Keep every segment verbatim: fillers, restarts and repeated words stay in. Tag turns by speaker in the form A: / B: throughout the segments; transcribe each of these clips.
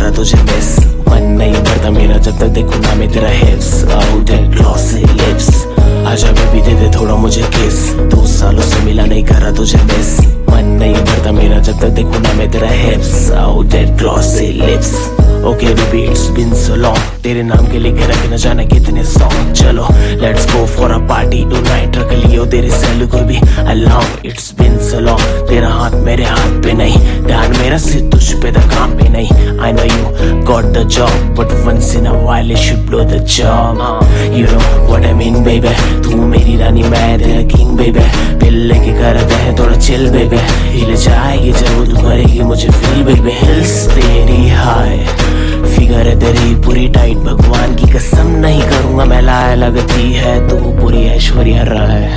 A: करा तुझे मिस, मन नहीं भरता मेरा जब तक देखूं ना मैं तेरा hips, out and glossy lips, आजा बेबी दे दे थोड़ा मुझे किस, दो सालों से मिला नहीं करा तुझे मिस, मन नहीं भरता मेरा जब तक देखूं ना मैं तेरा hips, out and glossy lips. Okay baby it's been so long, तेरे नाम के लिखे रखे न जाने कितने सॉन्ग, चलो let's go for a party tonight, रख लियो तेरे सैलू को भी along, it's been so long, तेरा हाथ मेरे हाथ पे नहीं, ध्यान मेरा सिर्फ तुझ पे था काम पे नहीं, I know you got the job but once in a while you should blow the job, you know what I mean baby, तू मेरी रानी मैं तेरा किंग बेबी, पिल लेके करते हैं थोड़ा चिल बेबी, हिल जाएगी जरूर तू करेगी मुझे फील बेबी, हिल्स तेरी हाय फिगर है तेरी पूरी टाइट, भगवान की कसम नहीं करूंगा मैं लाया, लगती है तू पूरी ऐश्वर्या राय,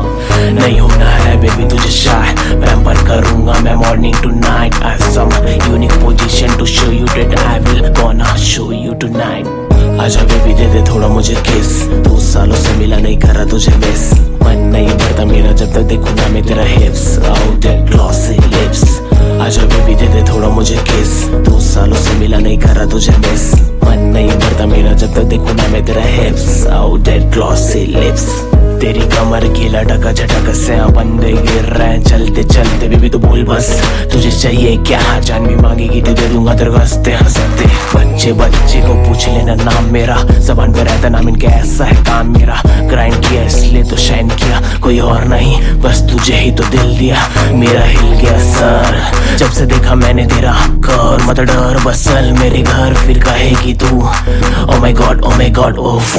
A: नहीं होना है बेबी तुझे शाय, पैम्पर करूंगा मैं morning to night, I have some unique position to show you that I will gonna show you tonight, आजा बेबी दे दे थोड़ा मुझे किस, दो सालों से मिला नहीं करा तुझे मिस, मन नहीं भरता मेरा जब तक देखूं ना मैं तेरा hips, out and glossy lips, आजा बेबी दे दे थोड़ा मुझे किस, दो सालों से मिला नहीं करा तुझे मिस, मन नहीं भरता मेरा जब तक देखूं ना मैं तेरा hips, out and glossy lips, तेरी कमर की लटक झटक से बंदे गिर रहे हैं चलते चलते, बेबी तो बोल बस तुझे चाहिए क्या, जान भी मांगेगी तो दे दूंगा तेरे को हंसते हंसते, बच्चे बच्चे को पूछ लेना नाम मेरा, जबान पे रहता नाम इनके ऐसा है काम मेरा, ग्राइंड किया इसलिए तो शाइन किया, कोई और नहीं बस तुझे ही तो दिल दिया, मेरा हिल गया सर जब से देखा मैंने तेरा, कर मत डर बस चल मेरे घर फिर कहेगी तू, oh my god oh my god ओफ,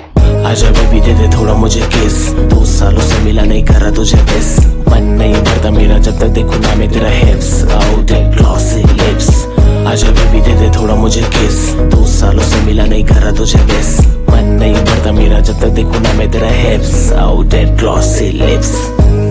A: आजा बेबी दे दे थोड़ा मुझे किस, दो सालों से मिला नहीं करा तुझे मिस, मन नहीं भरता मेरा जब तक देखूं ना मैं तेरा hips, out and glossy lips, आजा बेबी दे दे थोड़ा मुझे किस, दो सालों से मिला नहीं करा तुझे मिस, मन नहीं भरता मेरा जब तक देखूं ना मैं तेरा hips, out and glossy lips.